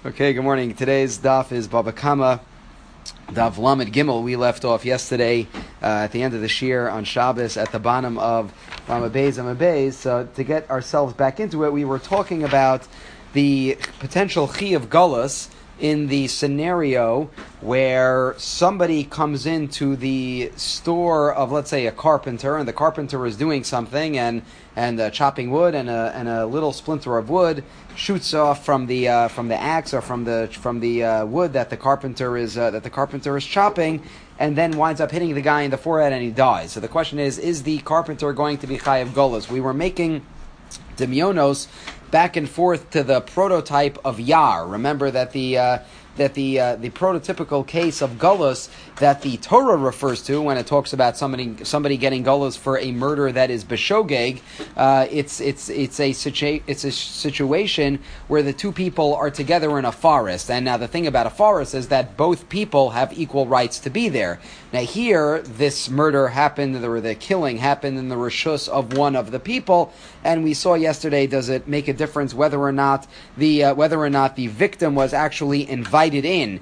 Okay, good morning. Today's daf is Baba Kama, daf Lamed Gimel. We left off yesterday at the end of the shir on Shabbos at the bottom of Lamed Beis. So to get ourselves back into it, we were talking about the potential chi of Gullus in the scenario where somebody comes into the store of, let's say, a carpenter, and the carpenter is doing something and chopping wood, and a little splinter of wood shoots off from the axe or from the wood that the carpenter is chopping, and then winds up hitting the guy in the forehead and he dies. So the question is the carpenter going to be chayav golos? We were making demionos back and forth to the prototype of Yar. Remember that the prototypical case of gullus that the Torah refers to when it talks about somebody getting gullus for a murder that is b'shogeg, it's a situation where the two people are together in a forest. And now the thing about a forest is that both people have equal rights to be there. Now here, this murder happened, or the killing happened in the reshus of one of the people, and we saw yesterday, does it make a difference whether or not the victim was actually invited into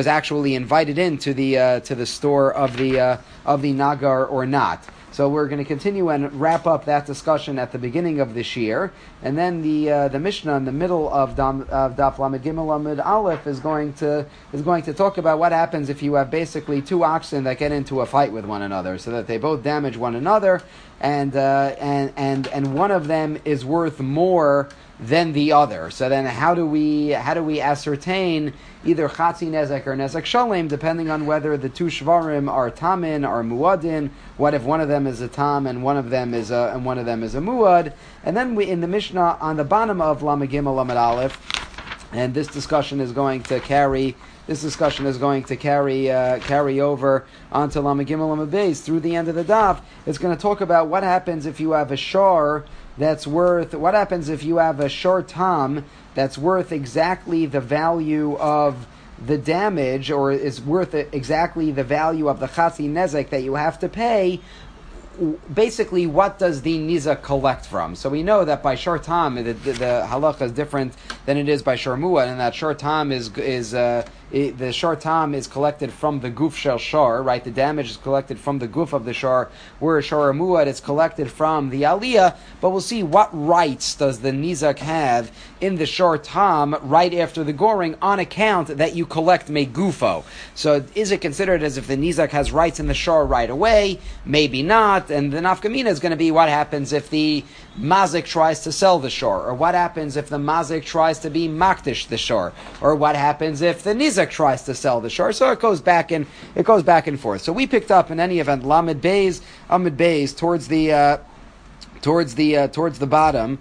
the store of the Nagar or not? So we're going to continue and wrap up that discussion at the beginning of this year, and then the Mishnah in the middle of Daf Lamed Gimel Lamed Aleph is going to talk about what happens if you have basically two oxen that get into a fight with one another, so that they both damage one another, and one of them is worth more than the other. So then how do we ascertain either Chatzi Nezek or Nezek Shalem, depending on whether the two Shvarim are Tamin or Muadin? What if one of them is a Tam and one of them is a Muad? And then we in the Mishnah on the bottom of Lamed Gimel Lamed Aleph, and this discussion is going to carry over onto Lamed Gimel Lamed Beis through the end of the daf. It's going to talk about what happens if you have a shor what happens if you have a shor tam that's worth exactly the value of the damage, or is worth exactly the value of the chatzi nezek that you have to pay. Basically, what does the nizak collect from? So we know that by shor tam, the halacha is different than it is by shor muad, and that shor tam the shor tam is collected from the guf shel shor, right? The damage is collected from the guf of the shor, whereas shor muad is collected from the aliyah. But we'll see what rights does the nizak have in the shor tam right after the goring on account that you collect me gufo. So is it considered as if the nizak has rights in the shor right away? Maybe not. And the nafkamina is going to be what happens if the mazik tries to sell the shor, or what happens if the mazik tries to be makdish the shor, or what happens if the nizak tries to sell the shor. So it goes back and forth. So we picked up in any event Lamed Beis, Amud Beis towards the bottom.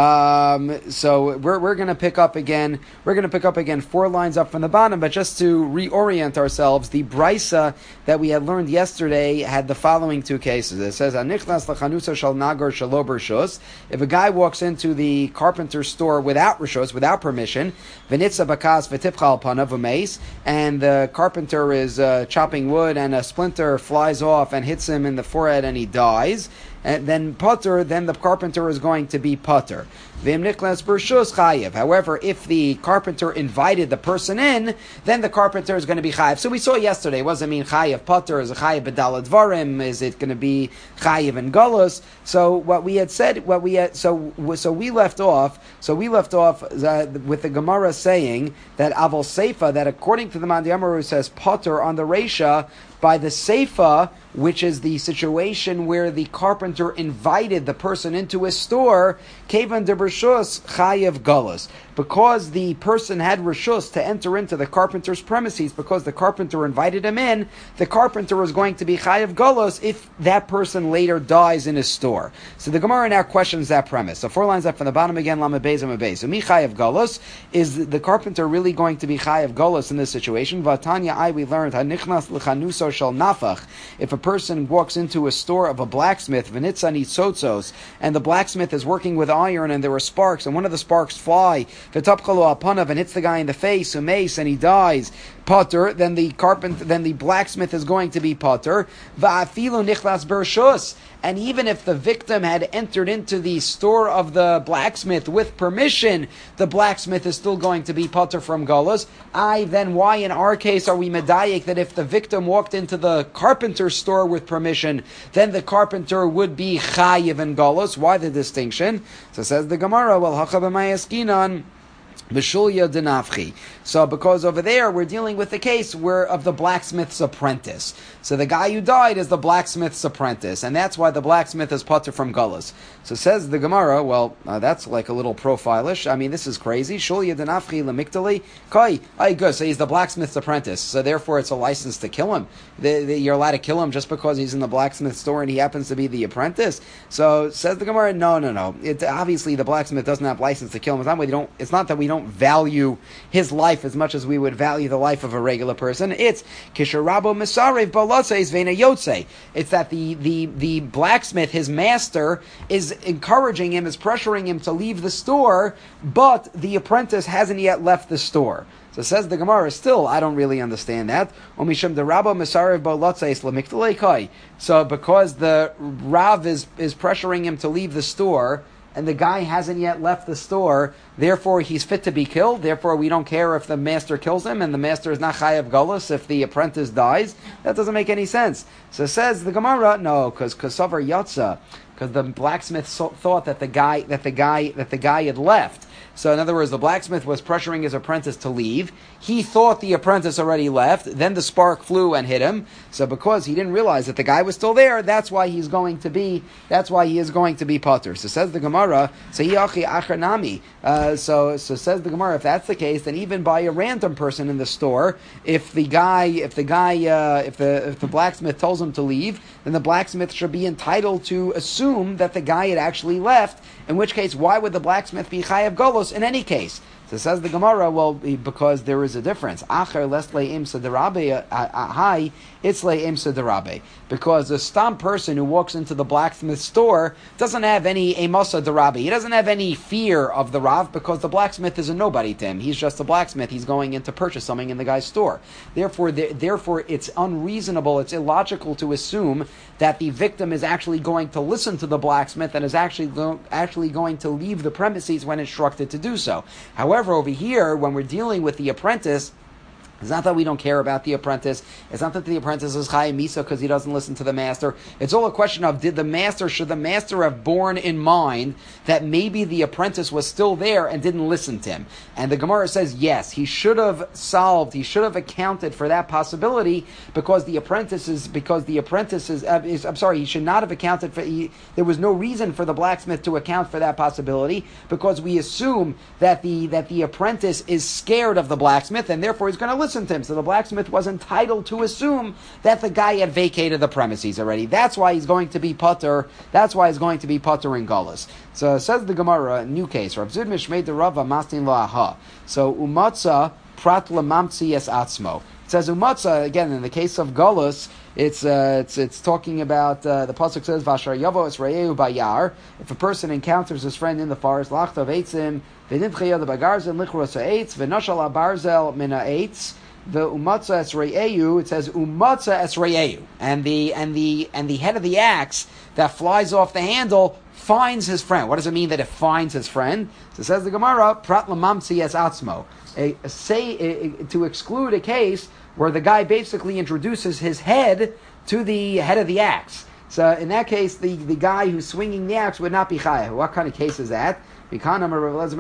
So we're going to pick up again. We're going to pick up again 4 lines up from the bottom. But just to reorient ourselves, the brisa that we had learned yesterday had the following 2 cases. It says, "Anichnas lachanusa shal nagar shalo b'rshus." If a guy walks into the carpenter's store without rishus, without permission, v'nitza bakas v'tipchal panav v'meis, and the carpenter is chopping wood, and a splinter flies off and hits him in the forehead, and he dies. And then the carpenter is going to be putter. However, if the carpenter invited the person in, then the carpenter is going to be chayiv. So we saw yesterday, what does it mean chayiv putter? Is it chayiv b'dalad dvarim? Is it going to be chayiv and galus? So what we had said, so we left off with the Gemara saying that aval seifa, that according to the Mandi Amaru says putter on the reisha, by the seifa, which is the situation where the carpenter invited the person into his store, kevan de b'rshus chayev galus. Because the person had reshus to enter into the carpenter's premises, because the carpenter invited him in, the carpenter is going to be chayev galus if that person later dies in his store. So the Gemara now questions that premise. So 4 lines up from the bottom again, Lamed Beis Amud Beis. So mi chayev galus, is the carpenter really going to be chayev galus in this situation? Vatanya we learned hanichnas lechanuso shel nafach. If a person walks into a store of a blacksmith, v'nitzani tzotzos, and the blacksmith is working with iron, and there are sparks, and one of the sparks fly, v'tapchalo apanav, and hits the guy in the face, umeis, and he dies, potter, then the blacksmith is going to be potter, va'afilu nichlas bershus, and even if the victim had entered into the store of the blacksmith with permission, the blacksmith is still going to be potter from galus. Then why in our case are we medayik that if the victim walked into the carpenter's store with permission, then the carpenter would be chayiv and galus? Why the distinction? So says the Gemara, well, hachabamayas B'shulya denafchi. So because over there we're dealing with the case of the blacksmith's apprentice. So the guy who died is the blacksmith's apprentice, and that's why the blacksmith is potter from gullus. So says the Gemara, well, that's like a little profilish. I mean, this is crazy. Shulya denafchi lemiktali kai. Good. So he's the blacksmith's apprentice. So therefore, it's a license to kill him. You're allowed to kill him just because he's in the blacksmith store and he happens to be the apprentice. So says the Gemara, no. Obviously, the blacksmith doesn't have license to kill him. It's not that we don't value his life as much as we would value the life of a regular person. It's kisharabo misarev balatzeis vena yotze. It's that the blacksmith, his master, is encouraging him, is pressuring him to leave the store, but the apprentice hasn't yet left the store. So says the Gemara, still, I don't really understand that. So because the Rav is pressuring him to leave the store, and the guy hasn't yet left the store, therefore he's fit to be killed, therefore we don't care if the master kills him, and the master is not chayav galus if the apprentice dies. That doesn't make any sense. So says the Gemara, no, because kasavar yatsa, because the blacksmith thought that the guy had left. So in other words, the blacksmith was pressuring his apprentice to leave. He thought the apprentice already left. Then the spark flew and hit him. So because he didn't realize that the guy was still there, that's why he is going to be potter. So says the Gemara, so says the Gemara, if that's the case, then even by a random person in the store, if the blacksmith tells him to leave, then the blacksmith should be entitled to assume that the guy had actually left. In which case, why would the blacksmith be chayav golos in any case? So says the Gemara, well, because there is a difference. Acher lesle imsa derabe hai, it's le imsa derabe. Because a stam person who walks into the blacksmith store doesn't have any emasa derabe. He doesn't have any fear of the Rav because the blacksmith is a nobody to him. He's just a blacksmith. He's going in to purchase something in the guy's store. Therefore, it's unreasonable, it's illogical to assume that the victim is actually going to listen to the blacksmith and is actually going to leave the premises when instructed to do so. However, over here, when we're dealing with the apprentice, it's not that we don't care about the apprentice. It's not that the apprentice is Chayim Misa because he doesn't listen to the master. It's all a question of should the master have borne in mind that maybe the apprentice was still there and didn't listen to him? And the Gemara says, yes, he should have accounted for that possibility because he should not have accounted for, there was no reason for the blacksmith to account for that possibility because we assume that the apprentice is scared of the blacksmith and therefore he's going to listen to him. So the blacksmith was entitled to assume that the guy had vacated the premises already. That's why he's going to be potter. That's why he's going to be potter in galus. So says the Gemara, new case. Rav Zud Mishmei de Rava Mastin La'aha. So umatza prat lamamtzi es atzmo. It says umatza again in the case of galus. It's talking about the pasuk says Vashar Yavo Esrayeu Bayar. If a person encounters his friend in the forest, lachtav eitzim v'nivchiyah the bagarzel lichros ha'eitz v'noshal barzel min ha'eitz. The umatza esrayeu, it says umatza esrayeu, and the head of the axe that flies off the handle finds his friend. What does it mean that it finds his friend? So it says the Gemara, prat lamamtzi es atzmo, to exclude a case where the guy basically introduces his head to the head of the axe. So in that case, the guy who's swinging the axe would not be chayav. What kind of case is that? Let's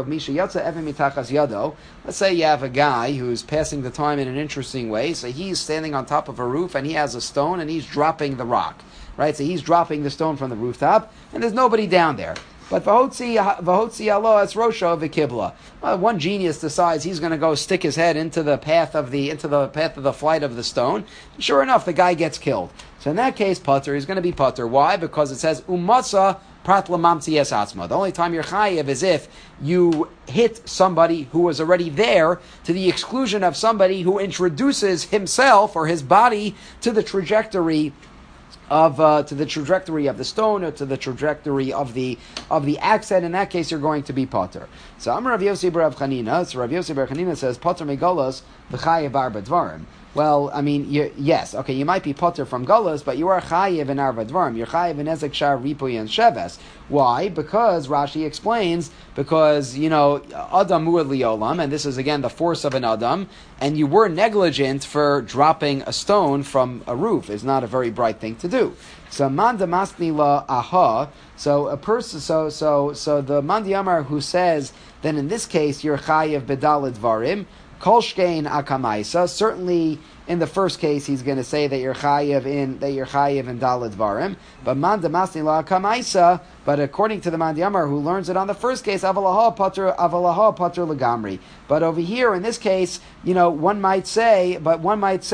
say you have a guy who's passing the time in an interesting way. So he's standing on top of a roof and he has a stone and he's dropping the rock. Right? So he's dropping the stone from the rooftop and there's nobody down there. But v'hotzi alo es rosho v'kibla. One genius decides he's going to go stick his head into the path of the flight of the stone. And sure enough, the guy gets killed. So in that case, putter, he's going to be putter. Why? Because it says umasa prat lamamtzi es atzma. The only time you're chayiv is if you hit somebody who was already there to the exclusion of somebody who introduces himself or his body to the trajectory to the trajectory of the stone or to the trajectory of the axe head. In that case, you're going to be potter. So Amar Rav Yossi bar Rav Chanina. So Rav Yossi bar Chanina says potter megalos v'chayev arba dvarim. Well, I mean, yes, okay, you might be potter from galus, but you are chayev in arba dvarim. You're chayev in ezek shar ripuy and sheves. Why? Because Rashi explains, because adam muad liolam, and this is again the force of an adam, and you were negligent for dropping a stone from a roof. Is not a very bright thing to do. So manda masni la aha. So a person, so the mandiyamar who says then in this case you're chayev bedal dvarim. Kol shkein akamaisa. Certainly, in the first case, he's going to say that you're chayev in daled varim. But man demasni la akamaisa. But according to the man Yamar who learns it on the first case, avalaha pater legamri. But over here, in this case, one might say, in other words,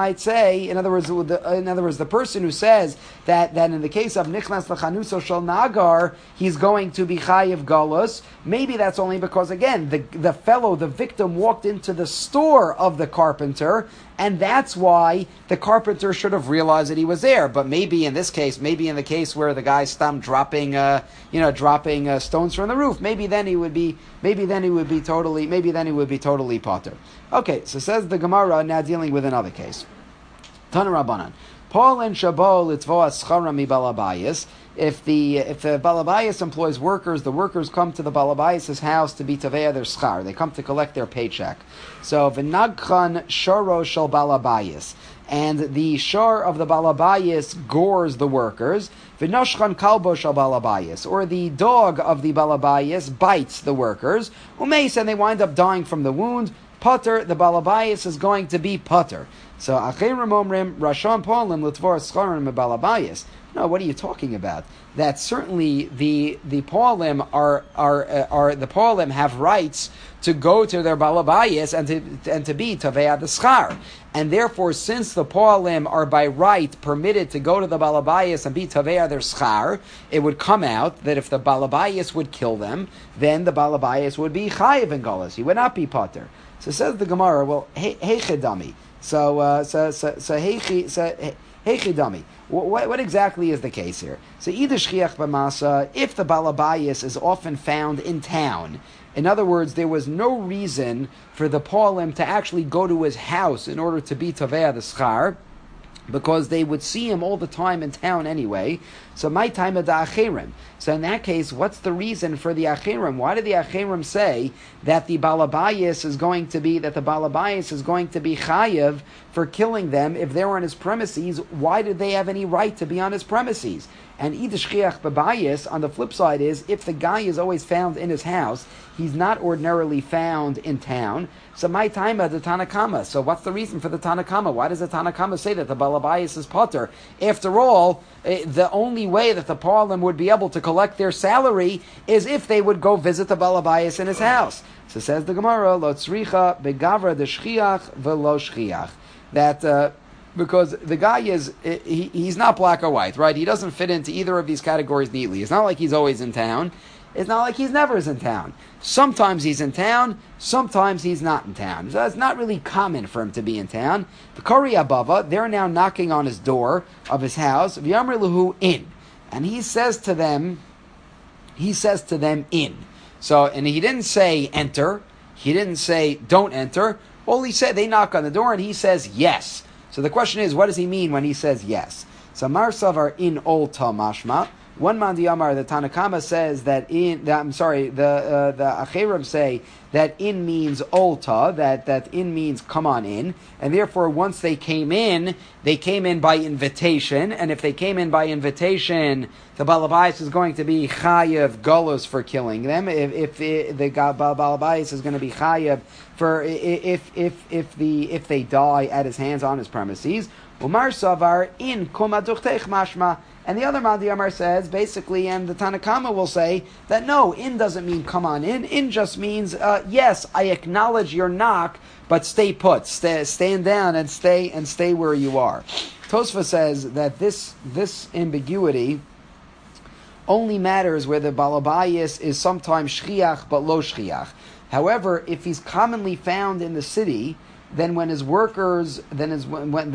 the person who says that in the case of nichnas lechanuso shel nagar, he's going to be chayev galus. Maybe that's only because again the victim walked into the store of the carpenter, and that's why the carpenter should have realized that he was there. But maybe in this case, maybe in the case where the guy stopped dropping stones from the roof, maybe then he would be totally potter. Okay, so says the Gemara, now dealing with another case. Tana Rabbanan. Paul and Shabo litvoa schara mi balabayis. If the balabayis employs workers, the workers come to the balabayis' house to be tavea their schar. They come to collect their paycheck. So v'nagchan shoro shel balabayis, and the shar of the balabayis gores the workers. V'noshchan kalbo shel balabayis, or the dog of the balabayis bites the workers. Umeis, and they wind up dying from the wound. Potter, the balabayis is going to be potter. So acherim omrim rasham polim l'tvor scharim balabayis. No, what are you talking about? That certainly the polim are the polim have rights to go to their balabayis and to be tavei the schar, and therefore since the polim are by right permitted to go to the balabayis and be tavei their schar, it would come out that if the balabayis would kill them, then the balabayis would be chayiv in galus. He would not be potter. So says the Gemara, well, heichedami. So heichedami. What exactly is the case here? So either shchiach b'masa, if the balabayis is often found in town, in other words, there was no reason for the polim to actually go to his house in order to be tavei the schar, because they would see him all the time in town anyway. So my time of the achirim. So in that case, what's the reason for the achirim? Why did the achirim say that the balabayis is going to be chayev for killing them if they were on his premises? Why did they have any right to be on his premises? And idishchiach babayis, on the flip side, is if the guy is always found in his house, he's not ordinarily found in town. So my time at the Tanakama. So what's the reason for the Tanakama? Why does the Tanakama say that the balabayis is potter? After all, the only way that the Parlim would be able to collect their salary is if they would go visit the balabayis in his house. So says the Gemara, lo tzricha begavra de shchiach velo shchiach. That because the guy he's not black or white, right? He doesn't fit into either of these categories neatly. It's not like he's always in town. It's not like he's never in town. Sometimes he's in town, sometimes he's not in town. So it's not really common for him to be in town. The Kori Abava, they're now knocking on his door of his house. V'yamr luhu in. And he says to them in. So, and he didn't say enter. He didn't say don't enter. All he said, they knock on the door and he says yes. So the question is, what does he mean when he says yes? So Mar Savar in Olta Mashma. One Mandi Amar, the Tanakama says the Acherim say that in means Olta, that in means come on in, and therefore once they came in by invitation, and if they came in by invitation, the Balabais is going to be Chayev Golos for killing them. If the Balabais is going to be Chayev for if they die at his hands on his premises. Umar Savar in Kumaduchtech Mashma. And the other Madi Amar says, basically, and the Tanakama will say, that no, in doesn't mean come on in. In just means, yes, I acknowledge your knock, but stay put. Stand down and stay where you are. Tosfa says that this ambiguity only matters where the balabayis is sometimes shchiach, but lo shchiach. However, if he's commonly found in the city, then when his workers then his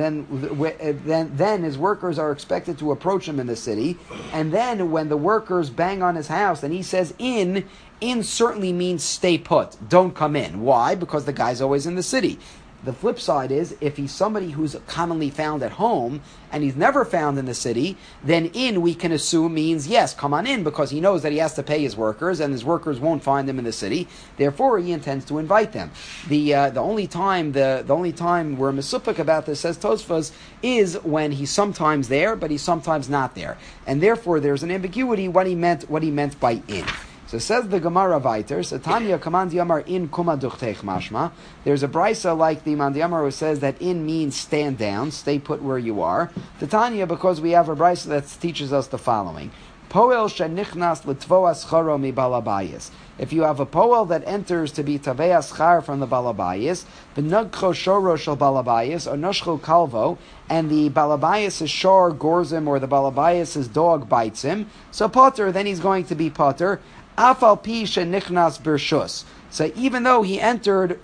workers are expected to approach him in the city, and then when the workers bang on his house and he says in certainly means stay put, don't come in. Why? Because the guy's always in the city. The flip side is, if he's somebody who's commonly found at home and he's never found in the city, then in, we can assume, means yes, come on in, because he knows that he has to pay his workers and his workers won't find him in the city. Therefore, he intends to invite them. The only time we're mesupik about this, says Tosfos, is when he's sometimes there, but he's sometimes not there, and therefore there's an ambiguity what he meant by in. So says the Gemara Viter, Satanya Kamandi Amar in Kuma Duchtech Mashma. There's a brisa like the Mandi Amar who says that in means stand down, stay put where you are. Tanya, because we have a brisa that teaches us the following. Poel shenichnas l'tvoas charo mi balabayis. If you have a poel that enters to be tavei schar from the balabayis, v'nugcho shoro shel balabayis, or noshcho kalvo, and the balabayis' shor gores him, or the balabayis' dog bites him, so potter, then he's going to be potter. Afal pi shenichnas bershus. So even though he entered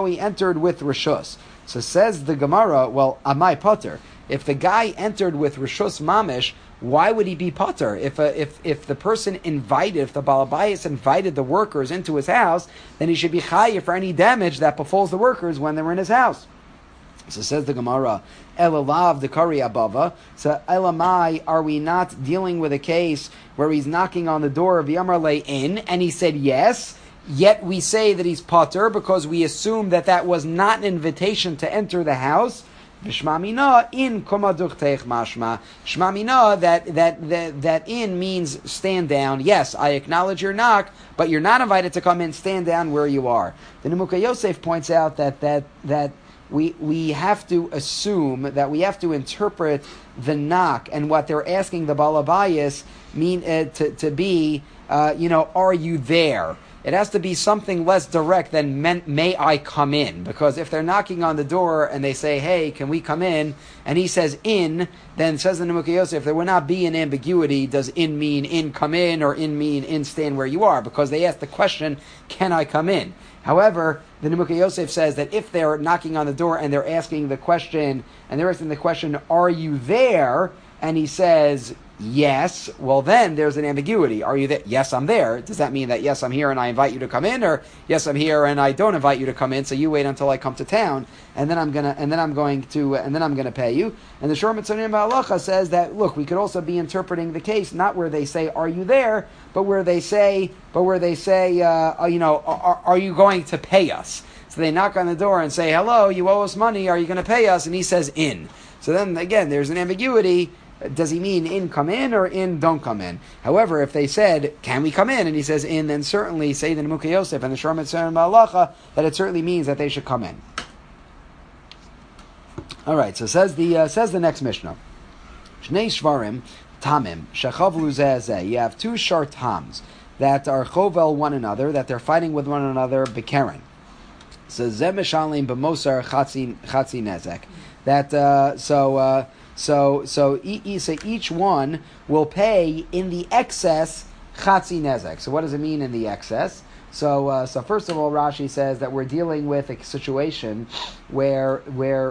with rishus. So says the Gemara, well, amai potter. If the guy entered with rishus mamish, why would he be potter? If the person if the balabayas invited the workers into his house, then he should be chayiv for any damage that befalls the workers when they're in his house. So says the Gemara, Elalav dekari abava. So elamai, are we not dealing with a case where he's knocking on the door of Yamarle in, and he said yes, yet we say that he's potter because we assume that was not an invitation to enter the house. V'shmamina in komaduchtech mashma. Shmamina that in means stand down. Yes, I acknowledge your knock, but you're not invited to come in. Stand down where you are. The Nemuka Yosef points out that we have to assume that we have to interpret the knock and what they're asking the balabayas mean to be. Are you there? It has to be something less direct than may I come in? Because if they're knocking on the door and they say, hey, can we come in? And he says in, then says the Nemuka Yosef, there will not be an ambiguity. Does in mean in come in, or in mean in stand where you are? Because they ask the question, can I come in? However, the Nemuka Yosef says that if they're knocking on the door and they're asking the question, are you there? And he says, yes, well then there's an ambiguity. Are you there? Yes, I'm there. Does that mean that yes, I'm here and I invite you to come in, or yes, I'm here and I don't invite you to come in, so you wait until I come to town and then I'm gonna pay you? And the Shor Mitzonim Ba'alacha says that, look, we could also be interpreting the case not where they say are you there, but where they say are you going to pay us? So they knock on the door and say, hello, you owe us money, are you going to pay us? And he says in. So then again, there's an ambiguity. Does he mean in come in, or in don't come in? However, if they said, can we come in? And he says in, then certainly say the Nemuka Yosef and the Shor Mitzonim Ba'alacha that it certainly means that they should come in. All right, so says the next Mishnah. Shnei Shvarim Tamim Shechavlu Zeh Zeh. You have two short tams that are chovel one another, that they're fighting with one another bekeren. So Zeh Mishalim b'Mosar Chatzi Nezek. So each one will pay in the excess chatzi nezek. So what does it mean in the excess? So first of all, Rashi says that we're dealing with a situation the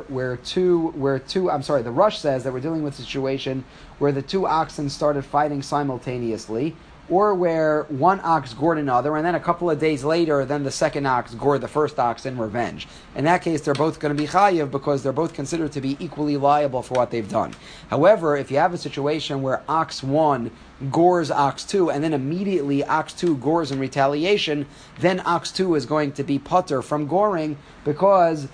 Rush says that we're dealing with a situation where the two oxen started fighting simultaneously, or where one ox gored another, and then a couple of days later, then the second ox gored the first ox in revenge. In that case, they're both going to be chayiv because they're both considered to be equally liable for what they've done. However, if you have a situation where ox 1 gores ox 2, and then immediately ox 2 gores in retaliation, then ox 2 is going to be putter from goring because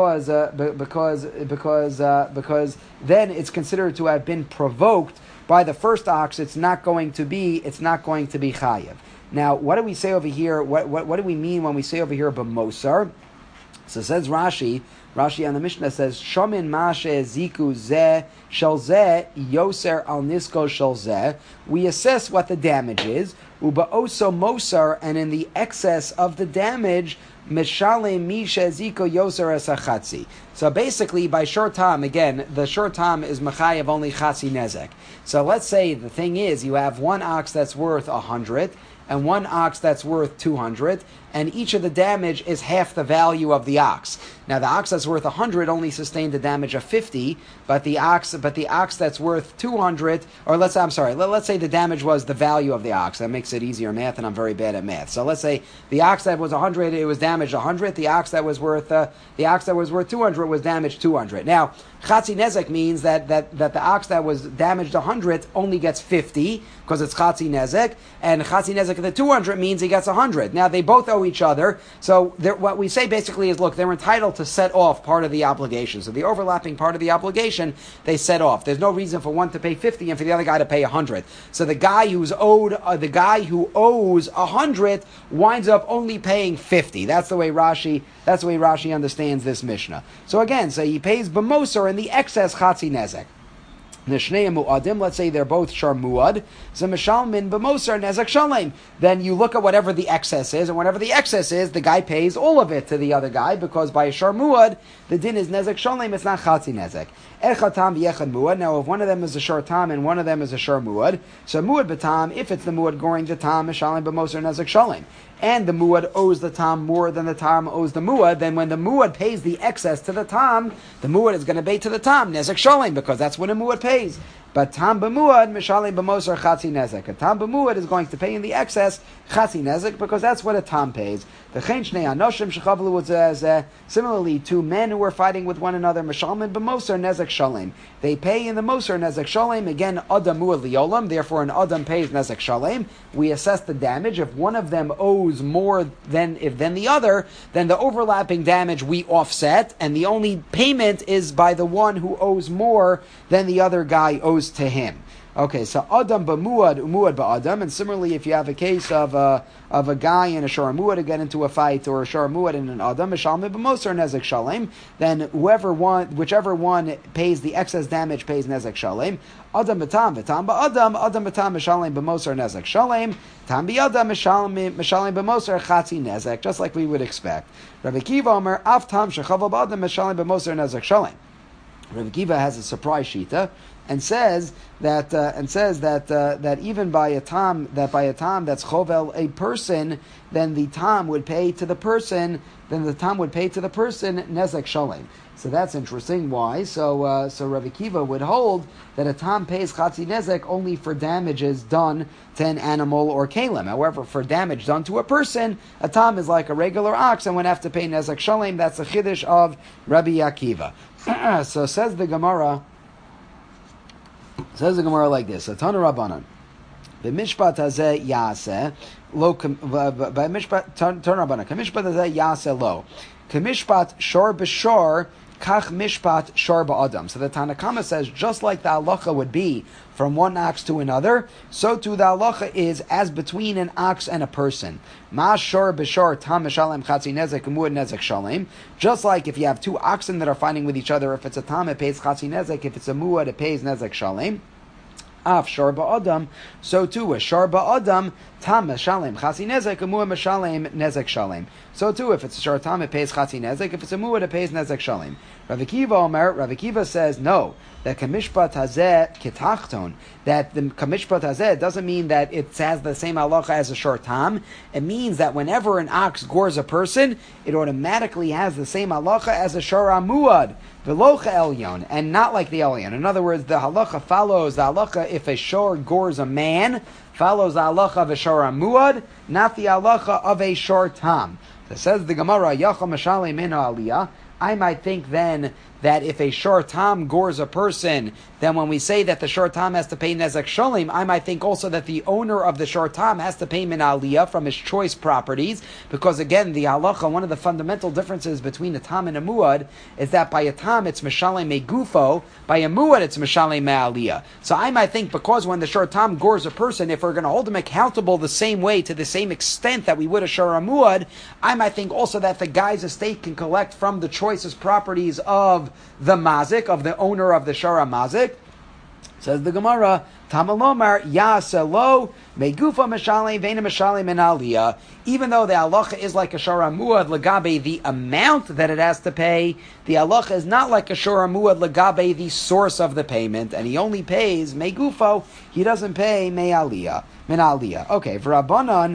then it's considered to have been provoked by the first ox. It's not going to be chayiv. Now, what do we say over here? What do we mean when we say over here b'mosar? So says Rashi on the Mishnah says Shomin Mashe Ziku Zeh Shel Zeh Yoser Al Nisko Shel Zeh. We assess what the damage is, Uba Oso Mosar, and in the excess of the damage, Meshalem Misha Ziko Yoser Esachatzi. So basically, by short time, again, the short time is Mechayev only Chatzi Nezek. So let's say the thing is, you have one ox that's worth 100, and one ox that's worth 200, and each of the damage is half the value of the ox. Now the ox that's worth 100 only sustained the damage of 50, but the ox that's worth 200, or let's say the damage was the value of the ox. That makes it easier math, and I'm very bad at math. So let's say the ox that was 100, it was damaged 100. The ox that was worth 200 was damaged 200. Now Chatzi Nezek means that the ox that was damaged 100 only gets 50 because it's Chatzi Nezek, and Chatzi Nezek of the 200 means he gets 100. Now they both owe each other, so what we say basically is, look, they're entitled to set off part of the obligation. So the overlapping part of the obligation, they set off. There's no reason for one to pay 50 and for the other guy to pay 100. So the guy who owes 100 winds up only paying 50. That's the way Rashi understands this Mishnah. So again, he pays b'moser in the excess Chatzi Nezek. Nishneim mu'adim, let's say they're both shar mu'ad, so mishalmin b'moser nezek shalem. Then you look at whatever the excess is, and whatever the excess is, the guy pays all of it to the other guy, because by a shar mu'ad, the din is nezek shalem, it's not chatzi nezek. Echad tam v'yechad mu'ad. Now, if one of them is a shar tam and one of them is a shar mu'ad, so mu'ad b'tam, if it's the mu'ad goring the tam, mishalem b'moser nezek shalem, and the mu'ad owes the tam more than the tam owes the mu'ad, then when the mu'ad pays the excess to the tam, the mu'ad is going to pay to the tam nezek shalem, because that's what a mu'ad pays. But tam b'mu'ad mishalem b'moser chatzi nezek. A tam b'mu'ad is going to pay in the excess chatzi nezek, because that's what a tam pays. The chen shnei anoshim shechavlu says similarly, two men who were fighting with one another, mishalem b'moser nezek shalem. They pay in the moser nezek shalem. Again, adam mu'ad liolam. Therefore, an adam pays nezek shalem. We assess the damage. If one of them owes more than the other, then the overlapping damage we offset, and the only payment is by the one who owes more than the other guy owes to him. Okay, so Adam b'muad, umuad ba'adam, and similarly, if you have a case of a guy and a shar muad to get into a fight, or a shar muad and an adam, mishalme b'moser nezek shalem, then whichever one pays the excess damage pays nezek shalem. Adam b'tam, v'tam ba'adam, adam b'tam mishalem b'moser nezek shalem, tam b'adam mishalem b'moser chatzi nezek, just like we would expect. Rabbi Kiva Omer, af tam shechaval ba'adam mishalem b'moser nezek shalem. Rabbi Kiva has a surprise shita and says that even by a tam that's chovel a person, then the tam would pay to the person. Then the tam would pay to the person nezek shalem. So that's interesting. Why? So Rabbi Kiva would hold that a tam pays chatzi nezek only for damages done to an animal or kalim. However, for damage done to a person, a tam is like a regular ox and would have to pay nezek shalem. That's a chiddush of Rabbi Akiva. So says the Gemara like this: Atana Rabbanan, b'mishpat hazeh yaseh lo, b'mishpat Tana Rabbanan, k'mishpat hazeh yaseh lo, k'mishpat shor b'shor kach mishpat shor ba'adam. So the Tanakama says, just like the halacha would be from one ox to another, so too the halacha is as between an ox and a person. Ma shor b'shor tam mishalem chatzi nezek umuad nezek shalem. Just like if you have two oxen that are fighting with each other, if it's a tam it pays chatzi nezek, if it's a muad it pays nezek shalem. Af shor ba'adam, so too a shor ba'adam tam mishalem chatzi nezek umuad mishalem nezek shalem. So too, if it's a shor tam, it pays chatzi nezek. If it's a muad, it pays nezek shalem. Rav Akiva says no. That kamishpat hazeh kitachton. That the kamishpat hazeh doesn't mean that it has the same halacha as a shor tam. It means that whenever an ox gores a person, it automatically has the same halacha as a shor muad. Velocha elyon, and not like the elyon. In other words, the halacha follows the halacha if a shor gores a man, follows the halacha of a shor muad, not the halacha of a shor tam. So says the Gemara, Yachal Mashaleh Min Aliyah. I might think then that if a shor tam gores a person, then when we say that the shor tam has to pay nezek shalem, I might think also that the owner of the shor tam has to pay min aliyah from his choice properties, because again, the halacha, one of the fundamental differences between a tam and a muad is that by a tam it's mishalem me gufo, by a muad it's mishalem me aliyah. So I might think because when the shor tam gores a person, if we're going to hold him accountable the same way, to the same extent that we would a shor muad, I might think also that the guy's estate can collect from the choicest properties of the mazik, of the owner of the shara mazik. Says the Gemara, Tamalomar Yaselo Megufa Mashalem Vena Mashalem and Aliyah. Even though the halacha is like a shara muad lagabe, the amount that it has to pay, the halacha is not like a shara muad lagabe, the source of the payment, and he only pays Megufo. He doesn't pay Me Aliyah. Min Aliyah. Okay, for Rabbanan.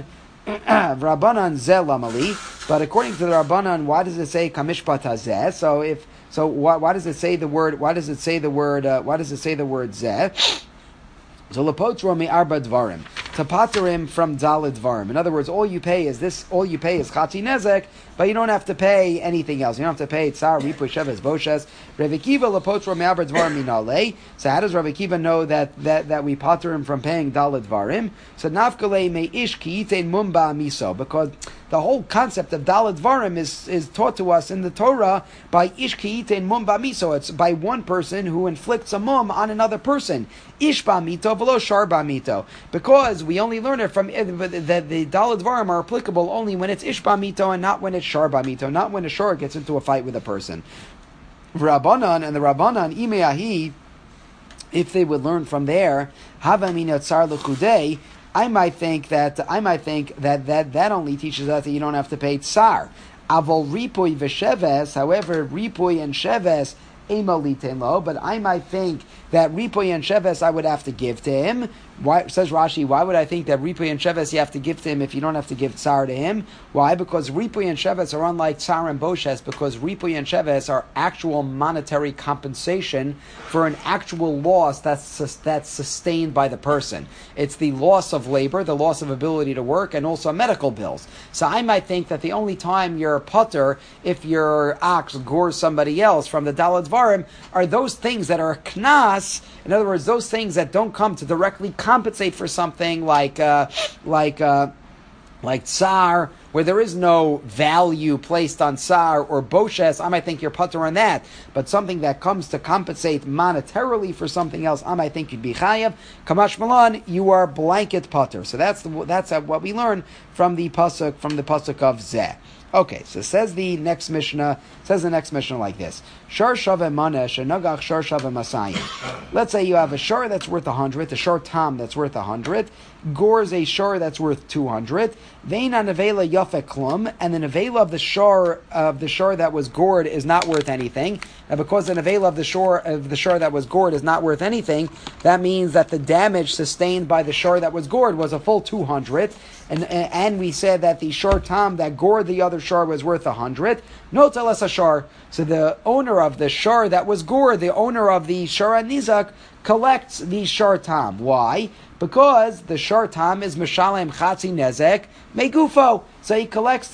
Rabbanan zeh lamali, but according to the Rabbanan, why does it say kamishpat hazeh? So why does it say the word? Why does it say the word? Why does it say the word zeh? So lepotro mi arba dvarim, to pater him from daled dvarim. In other words, all you pay is chatzi nezek, but you don't have to pay anything else. You don't have to pay tzar, ripuy, sheves, boshes. Rav Akiva lepotro mi arba dvarim minale. So how does Rav Akiva know that we pater him from paying daled dvarim? So nafkale me ish ki yitein mumba miso, because the whole concept of daled dvarim is taught to us in the Torah by ish ki yitein mum ba'miso. It's by one person who inflicts a mum on another person. Ish ba'mito v'lo shar ba'mito. Because we only learn it from that the daled dvarim are applicable only when it's ish ba'mito and not when it's shar ba'mito, not when a shar gets into a fight with a person. Rabbanan and the Rabbanan imeahi, if they would learn from there, havamina tsar l'chudei, I might think that only teaches us that you don't have to pay tsar. Avol ripuy v'sheves, however, ripuy and sheves emaliten lo. But I might think that ripuy and sheves I would have to give to him. Why, says Rashi, why would I think that ripuy and sheves you have to give to him if you don't have to give tsar to him? Why? Because ripuy and sheves are unlike tsar and boshes, because ripuy and sheves are actual monetary compensation for an actual loss that's sustained by the person. It's the loss of labor, the loss of ability to work, and also medical bills. So I might think that the only time you're putter if your ox gores somebody else from the daled dvarim are those things that are knas. In other words, those things that don't come to directly compensate for something like tsar, where there is no value placed on tsar, or boshes, I might think you're putter on that. But something that comes to compensate monetarily for something else, I might think you'd be chayav. Kamash malan, you are blanket putter. So that's what we learn from the pasuk of Zeh. Okay, so says the next Mishnah like this. Shar shava manesh and nagach shar shava masayim. Let's say you have a shar that's worth 100, a shar tam that's worth 100, gores a shar that's worth 200. Veina nevela yafek klum, and the nevela of the shar that was gored is not worth anything. And because the nevela of the shar that was gored is not worth anything, that means that the damage sustained by the shar that was gored was a full 200. And we said that the shar tam that gored the other shar was worth 100. No telas a shar. So the owner of the shar that was gored, the owner of the shar nizak, collects the shar tam. Why? Because the shar tam is mishalem chatzi nezek megufo. So he collects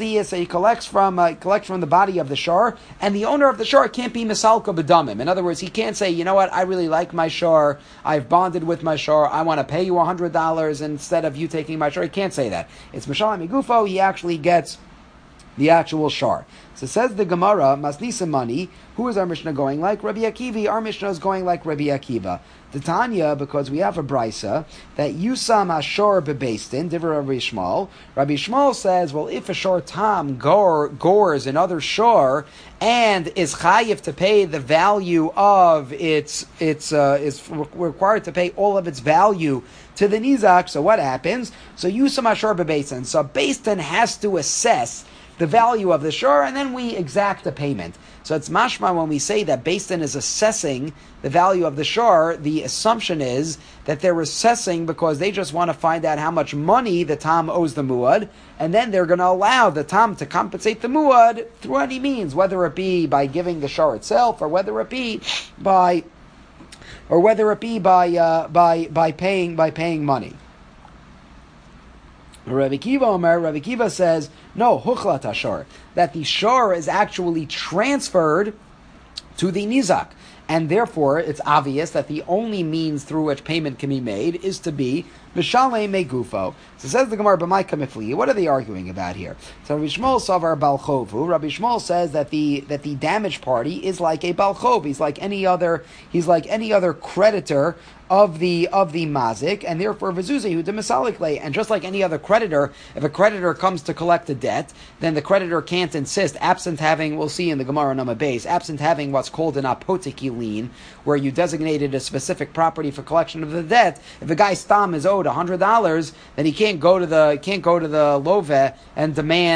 from the body of the shar, and the owner of the shar can't be misalka b'damim. In other words, he can't say, you know what, I really like my shar, I've bonded with my shar, I want to pay you $100 instead of you taking my shar. He can't say that. It's mishalem megufo. He actually gets the actual shar. So says the Gemara, Masnisa money. Who is our Mishnah going like? Rabbi Akiva. Our Mishnah is going like Rabbi Akiva. The Tanya, because we have a brisa that Yusam Ashor bebeistin, Divra Rabbi Shmuel. Rabbi Shmuel says, well, if a shor tam gores another shor and is chayiv to pay the value of is required to pay all of its value to the nizak. So what happens? So Yusam Ashor bebeistin. So beistin has to assess the value of the shor, and then we exact the payment. So it's mashma when we say that Beis Din is assessing the value of the shor, the assumption is that they're assessing because they just want to find out how much money the tam owes the muad, and then they're going to allow the tam to compensate the muad through any means, whether it be by giving the shor itself, or whether it be by paying money. Rabbi Kiva says, no, huchlat ashar, that the shor is actually transferred to the nizak. And therefore, it's obvious that the only means through which payment can be made is to be Mishalei Megufo. So says the Gemara, B'mai Kamifli. What are they arguing about here? So Rabbi Shmuel Savar Balchovu. Rabbi Shmuel says that the damaged party is like a Balchov. He's like any other creditor of the mazik, and therefore Vizuzehu de Misalikle. And just like any other creditor, if a creditor comes to collect a debt, then the creditor can't insist, absent having, we'll see in the Gemara Nama base, absent having what's called an apotiki lien, where you designated a specific property for collection of the debt. If a guy's stam is owed $100, then he can't go to the love and demand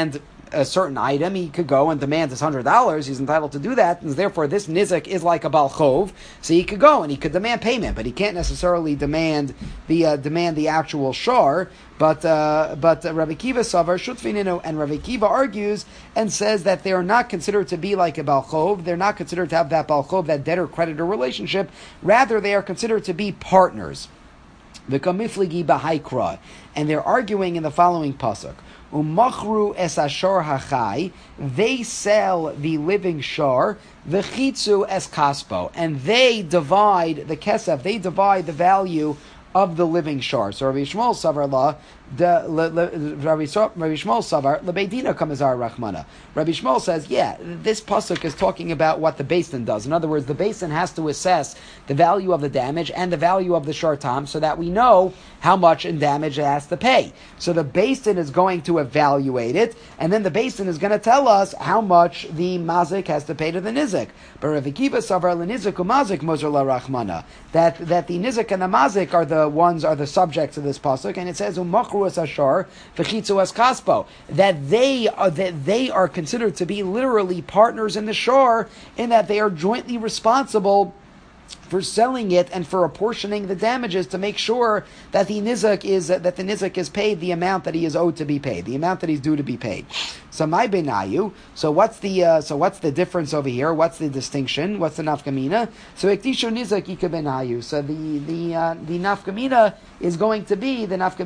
a certain item, he could go and demand his $100. He's entitled to do that, and therefore this nizak is like a balchov. So he could go and he could demand payment, but he can't necessarily demand the actual shar. But Rabbi Kiva savar shutfininu, and Rabbi Kiva argues and says that they are not considered to be like a balchov. They're not considered to have that balchov, that debtor-creditor relationship. Rather, they are considered to be partners. The kamifligi b'haikra, and they're arguing in the following pasuk. Umachru es ashar hachai, they sell the living shar, v'chitzu es kaspo, and they divide the kesef, they divide the value of the living shar. So Rabbi Shmuel savar la, Rabbi Shmuel savar lebeidina kamazar rachmana. Rabbi Shmuel says, this pasuk is talking about what the Beis Din does. In other words, the Beis Din has to assess the value of the damage and the value of the shar tam, so that we know how much in damage it has to pay. So the Beis Din is going to evaluate it, and then the Beis Din is going to tell us how much the mazik has to pay to the nizik. But Rabbi Kiva savar lenizik umazik mozer la rachmana, that the nizik and the mazik are the subjects of this pasuk, and it says umachru es ashar v'chitzu es kaspo, that they are considered to be literally partners in the shar, in that they are jointly responsible for selling it and for apportioning the damages to make sure that the nizak is paid the amount that he is owed to be paid, the amount that he's due to be paid. So my benayu. So what's the difference over here? What's the distinction? What's the nafkamina? So iktishu nizak ika benayu. So the nafkamina is going to be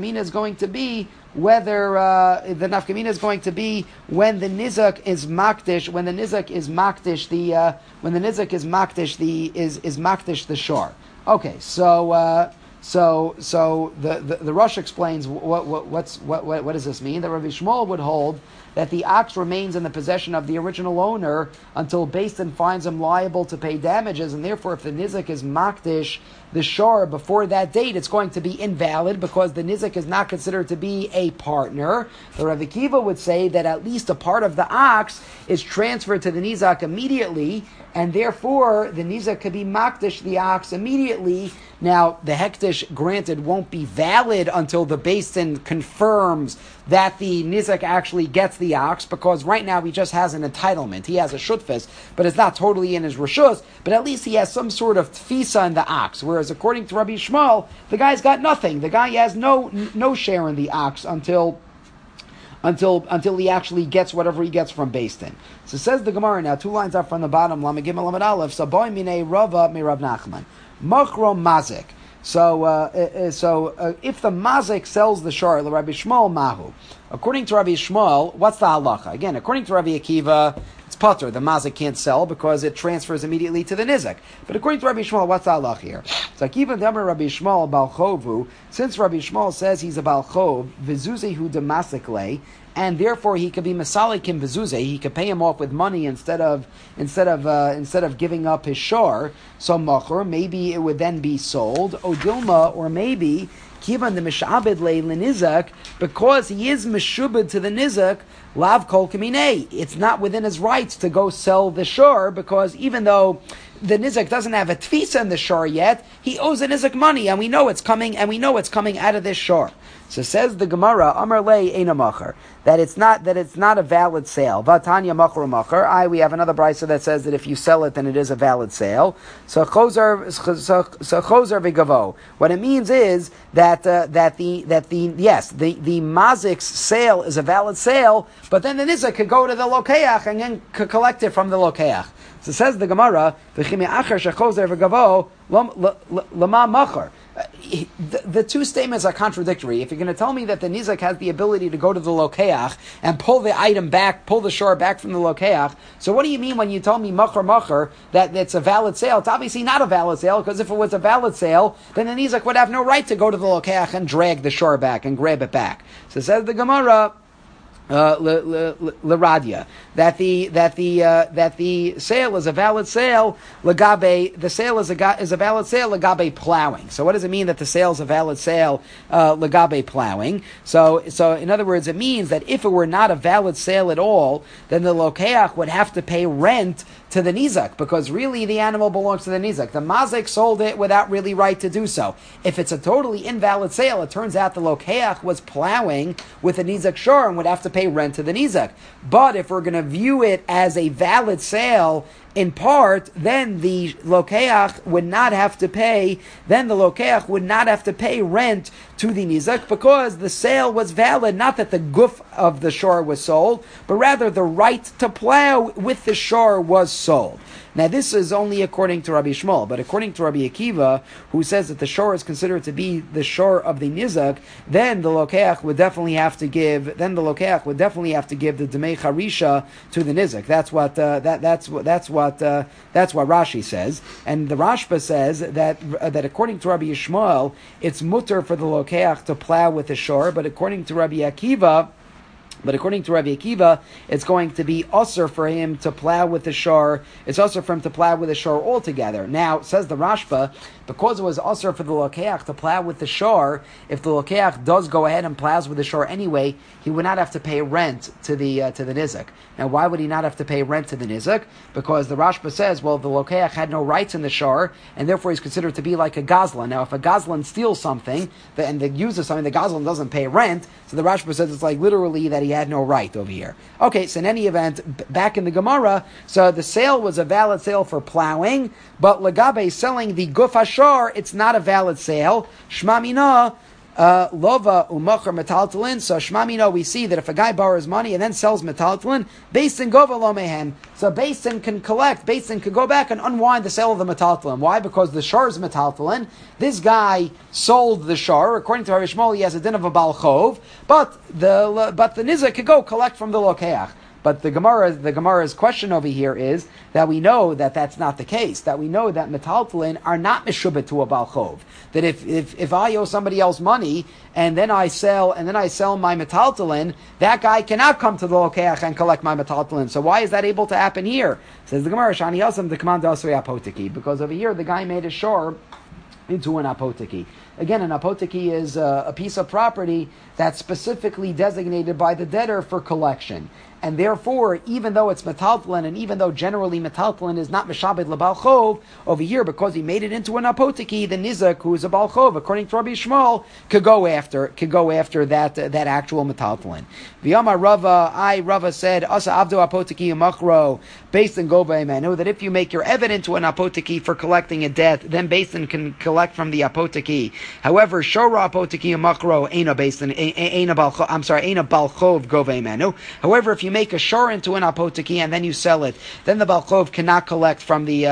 whether the nafkamina is going to be when the nizak is makdish, when the nizak is makdish the shar. Okay, so the Rosh explains what does this mean? That Rabbi Shmuel would hold that the ox remains in the possession of the original owner until Beis Din finds him liable to pay damages, and therefore if the nizak is makdish the shar before that date, it's going to be invalid because the nizak is not considered to be a partner. The Rabbi Kiva would say that at least a part of the ox is transferred to the nizak immediately, and therefore the nizak could be makdish the ox immediately. Now, the hektish, granted, won't be valid until the Beis Din confirms that the nizak actually gets the ox, because right now he just has an entitlement. He has a shutfis, but it's not totally in his reshus, but at least he has some sort of tfisa in the ox, whereas according to Rabbi Shmuel, the guy's got nothing. The guy has no share in the ox until he actually gets whatever he gets from Beis Din. So says the Gemara now, 2 lines up from the bottom, Lamed Gimel Lamed Aleph, Saboy Minei Rava Mi Rav Nachman. Machro Mazik. So if the mazik sells the shar, the Rabbi Shmuel mahu. According to Rabbi Shmuel, what's the halacha? Again, according to Rabbi Akiva, it's patur. The mazik can't sell because it transfers immediately to the nizak. But according to Rabbi Shmuel, what's the halacha here? So Akiva Damar Rabbi Shmuel balchovu. Since Rabbi Shmuel says he's a balchov, vizuzehu demasikle, and therefore he could be masalikim v'zuzeh. He could pay him off with money instead of giving up his shar. So machor, maybe it would then be sold. Odilma, or maybe kivan the mishabed le nizak, because he is meshubed to the nizak. Lav kol kaminei. It's not within his rights to go sell the shar, because even though the nizak doesn't have a tfisa in the shar yet, he owes the nizak money, and we know it's coming out of this shar. So says the Gemara, Amar le eina machar, that it's not a valid sale. Vatanya machar machar. We have another brisa that says that if you sell it, then it is a valid sale. So chozer v'gavo. What it means is that the mazik's sale is a valid sale, but then the nizak could go to the lokeach and then could collect it from the lokeach. So says the Gemara, v'chimi achar shechozer v'gavo lama machar. The two statements are contradictory. If you're going to tell me that the nizak has the ability to go to the lokeach and pull the shor back from the lokeach, so what do you mean when you tell me machar that it's a valid sale? It's obviously not a valid sale, because if it was a valid sale, then the nizak would have no right to go to the lokeach and drag the shor back and grab it back. So says the Gemara, Leradia, that the sale is a valid sale. Legabe, the sale is a valid sale. Legabe plowing. So what does it mean that the sale is a valid sale? Legabe plowing. So in other words, it means that if it were not a valid sale at all, then the lokeach would have to pay rent to the nizak, because really the animal belongs to the nizak. The mazik sold it without really right to do so. If it's a totally invalid sale, it turns out the lokeach was plowing with a nizak shor and would have to pay rent to the nizak. But if we're going to view it as a valid sale in part, then the lokeach would not have to pay. Then the lokeach would not have to pay rent to the nizak because the sale was valid. Not that the guf of the shor was sold, but rather the right to plow with the shor was sold. Now, this is only according to Rabbi Shmuel, but according to Rabbi Akiva, who says that the shor is considered to be the shor of the nizak, then the lokeach would definitely have to give. Then the lokeach would definitely have to give the demei charisha to the nizak. That's what Rashi says, and the Rashba says that according to Rabbi Yishmael, it's mutter for the lokeach to plow with the shor, but according to Rabbi Akiva, it's going to be usher for him to plow with the shor. It's usher for him to plow with the shor altogether. Now, says the Rashba, because it was usher for the lokeach to plow with the shor, if the lokeach does go ahead and plows with the shor anyway, he would not have to pay rent to the nizak. Now, why would he not have to pay rent to the nizak? Because the Rashba says, well, the lokeach had no rights in the shor, and therefore he's considered to be like a gazlan. Now, if a gazlan steals something and uses something, the gazlan doesn't pay rent. So the Rashba says it's like literally that he had no right over here. Okay, so in any event, back in the Gemara, so the sale was a valid sale for plowing, but Lagabe selling the guf hashor, it's not a valid sale. Shma mina, lova umacher metaltalin. So shma mina, we see that if a guy borrows money and then sells metaltalin, Beis Din gova lo mehen. So Beis Din can collect, Beis Din can go back and unwind the sale of the metaltalin. Why? Because the shor is metaltalin. This guy sold the shor. According to Rabbi Shmuel, he has a din of a balchov, but the nizak could go collect from the lokeach. But the Gemara's question over here is that we know that that's not the case. That we know that metaltalin are not meshubet to a balchov. That if I owe somebody else money and then I sell my metaltalin, that guy cannot come to the lokeach and collect my metaltalin. So why is that able to happen here? Says the Gemara, Shani Yasam the command apotiki, because over here the guy made a shor into an apotiki. Again, an apotiki is a piece of property that's specifically designated by the debtor for collection. And therefore, even though it's metaltalin, and even though generally metaltalin is not meshabed lebalchov, over here, because he made it into an apotiki, the nizak, who is a balchov, according to Rabbi Shmuel, could go after that actual metaltalin. V'yama Rava said, Asa avdo apotiki umachro, Beis Din gova imenu, that if you make your evid into an apotiki for collecting a debt, then Beis Din can collect from the apotiki. However, shora apotiki umachro aina Beis Din, aina balchov gova imenu. However, if you make a shor into an apotiki and then you sell it, then the balchov cannot collect from the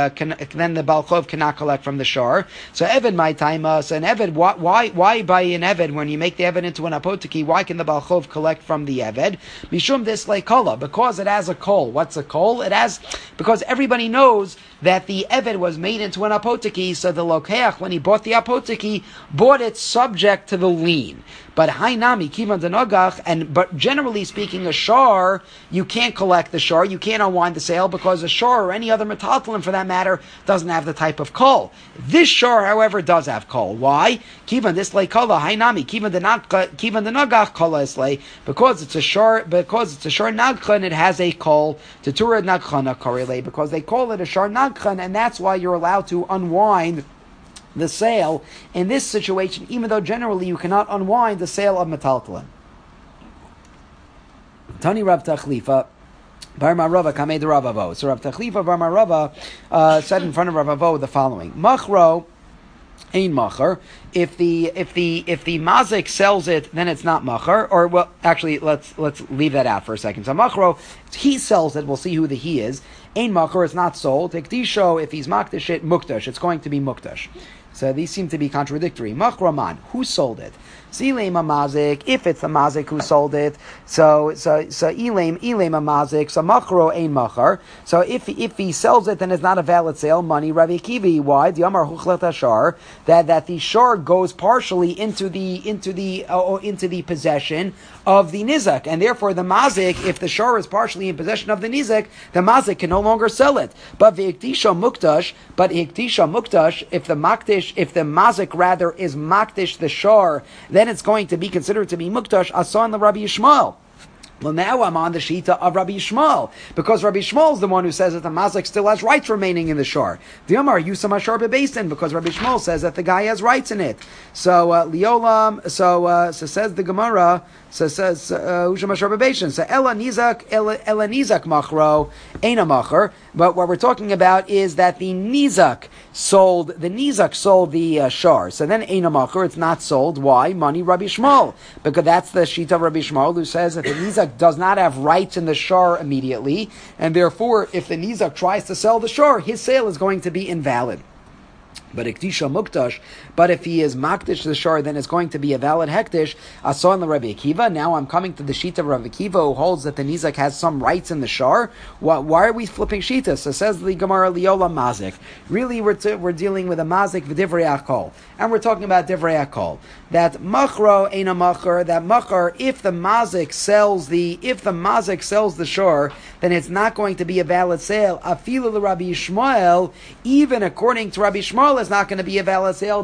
shor. So Evid my time so an Evid, why buy an Evid when you make the Evid into an apotiki? Why can the balchov collect from the Evid? Mishum this leikola, because it has a kol. What's a kol? Because everybody knows that the Evid was made into an apotiki, so the lokeach, when he bought the apotiki, bought it subject to the lien. But hainami kivan denogach, but generally speaking, a shor, you can't collect the shor, you can't unwind the sale, because a shor or any other metaltalin for that matter doesn't have the type of kol. This shor, however, does have kol. Why? Kivan this lay kola hainami kivan denogach kola islay, because it's a shor nagcha and it has a kol to turad nagchana korele, because they call it a shor nagchan, and that's why you're allowed to unwind the sale in this situation, even though generally you cannot unwind the sale of metaltalin. Tani Rav Tachlifa Bar Marava Kamed Ravavo. So Rav Tachlifa Bar Marava said in front of Ravavo the following: Machro ein macher. If the mazik sells it, then it's not macher. Or well, actually, let's leave that out for a second. So machro, he sells it. We'll see who the he is. Ein macher is not sold. Hekdisho, if he's makdash it, mukdash. It's going to be mukdash. So these seem to be contradictory. Machraman, who sold it? Silem mazik, if it's the mazik who sold it, so ilem mazik, so machro ein machar. So if he sells it, then it's not a valid sale. Money Rav Akiva. Why? The Amar Huchlet Hashar, that the shor goes partially into the possession of the nizak, and therefore the mazik, if the shor is partially in possession of the nizak, the mazik can no longer sell it. But v'iktisha mukdash, if the mazik rather is makdish the shor, then it's going to be considered to be mukdash asan the Rabbi Yishmael. Well, now I'm on the shita of Rabbi Yishmael, because Rabbi Yishmael is the one who says that the mazik still has rights remaining in the shor. The Amar Yusam Ashar beBeisin, because Rabbi Yishmael says that the guy has rights in it. So Liolam, so says the Gemara. So says Usham Ashar beBeisin. So Ela Nizak Machro Eina Macher. But what we're talking about is that the Nizak sold the shor. So then Eina Macher, it's not sold. Why? Money Rabbi Yishmael, because that's the shita of Rabbi Yishmael, who says that the Nizak does not have rights in the shor immediately, and therefore, if the Nizak tries to sell the shor, his sale is going to be invalid. But Iktisha Muktash, but if he is Maktish the shor, then it's going to be a valid Hektish. Ason Rabbi Akiva. Now I'm coming to the Shita of Rabbi Akiva, who holds that the Nizak has some rights in the shor. Why are we flipping Shita? So says the Gemara Liola Mazik. Really, we're dealing with a Mazik v'divrei Akol. And we're talking about divrei Akol. That Machro Eina Macher, that Macher, if the Mazik sells the shor, then it's not going to be a valid sale. Afilu Rabbi Yishmael, even according to Rabbi Yishmael, is not going to be a valid sale.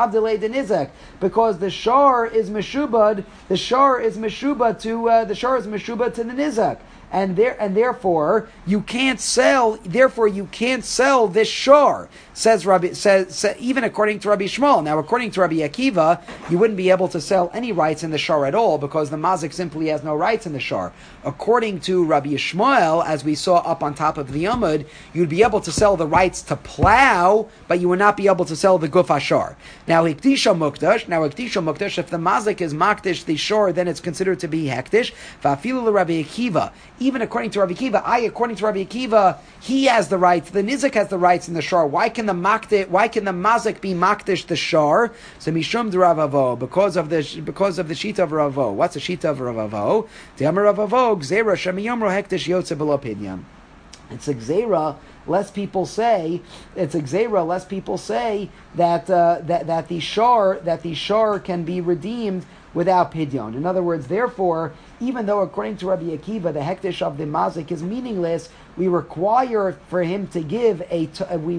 Because the shor is meshubad. The shor is meshubad to the nizak. And therefore you can't sell. Therefore you can't sell this shor. Says even according to Rabbi Yishmael. Now, according to Rabbi Akiva, you wouldn't be able to sell any rights in the shor at all, because the mazik simply has no rights in the shor. According to Rabbi Yishmael, as we saw up on top of the Yamud, you'd be able to sell the rights to plow, but you would not be able to sell the guf hashor. Now, Hiktisha Mukdash, if the mazik is makdish the shor, then it's considered to be hektish. Va'afilu Rabbi Akiva. Even according to Rabbi Akiva, he has the rights. The nizik has the rights in the shor. Why can the mazik be makdish the shor? So mishum d'Ravavo, because of the shita of Ravo. What's the shita of Ravo? The Amar Ravo gzeira shemiyomro hektish yotze below pinyan. It's a gzeira. Less people say that the shor can be redeemed without pidyon. In other words, therefore, even though according to Rabbi Akiva the hektish of the mazik is meaningless, we require for him to give a token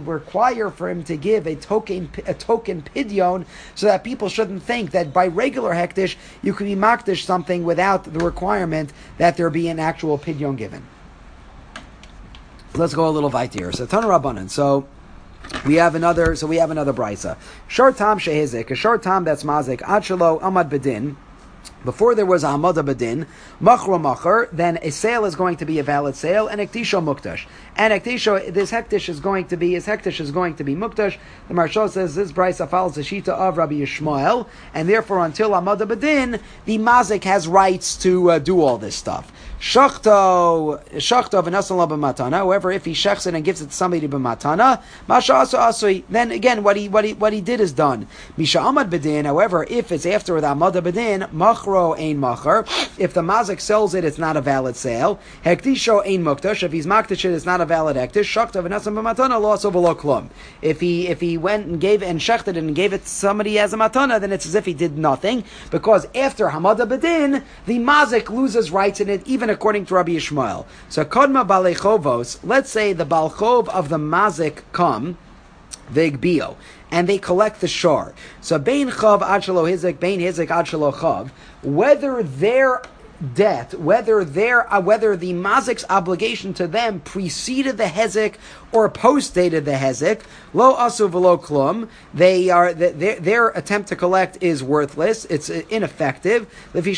pidyon, so that people shouldn't think that by regular hektish you can be makdish something without the requirement that there be an actual pidyon given. Let's go a little weiter. So Tana Rabbanan. So we have another brisa. Short tam shehizik, a short tam that's mazik. Achelo amad bedin. Before there was a hamada bedin, machro macher, then a sale is going to be a valid sale, and ektisho muktash. And ektisho, this hektish is going to be muktash. The Maharsha says this brisa follows the shita of Rabbi Yishmael, and therefore until hamada bedin, the mazik has rights to do all this stuff. Shachto v'nasal b'matana. However, if he shechs it and gives it to somebody b'matana, masha asu asui. Then again, what he did is done. Misha amad bedin. However, if it's after the amad bedin, machro ein macher. If the mazik sells it, it's not a valid sale. Hektisho ein muktash. If he's maktish it, it's not a valid hektish. Shachto v'nasal b'matana lo asu v'lo klum. If he went and gave and shechted it and gave it to somebody as a matana, then it's as if he did nothing, because after hamada bedin, the mazik loses rights in it, even according to Rabbi Yishmael. So Kodma Balei Chovos, let's say the Balchov of the Mazik come, Vigbio, and they collect the shor. So Bein Chav Ad Shelo Hizik, Bein Hizik Ad Shelo Chav, whether their debt, whether the mazik's obligation to them preceded the hezek or postdated the hezek, lo asu v'lo klum, their attempt to collect is worthless, it's ineffective.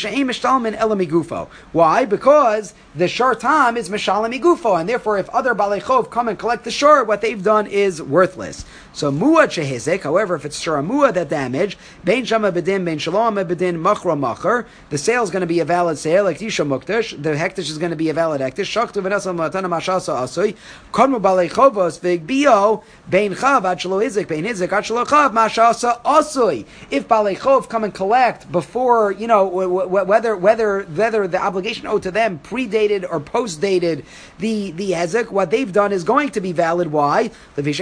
Why? Because the shor tam is mishalem igufo, and therefore if other balei chov come and collect the shor, what they've done is worthless. So muad shehizek, however, if it's shor muad that damage, bein shama bedin, bein shalom bedin, machra macher, the sale is going to be a valid sale, like tisha muktash, the hektish is going to be a valid hektish. Shaktu v'nasal matana mashasa asui, kodmu balei chovos v'gbio, bein chav ad shelo hizik, bein hizik ad shelo chav mashasa asui. If balei chov come and collect before, whether the obligation owed to them predated or postdated the hezek, what they've done is going to be valid. Why? Because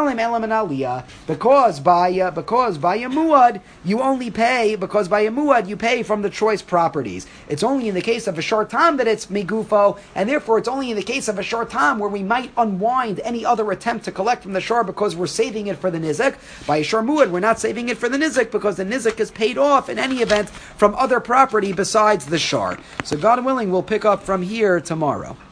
by a muad you only pay, because by a muad you pay from the choice properties. It's only only in the case of a short time that it's migufo, and therefore it's only in the case of a short time where we might unwind any other attempt to collect from the shor because we're saving it for the nizik. By a shor muad, we're not saving it for the nizik because the nizik is paid off in any event from other property besides the shor. So God willing, we'll pick up from here tomorrow.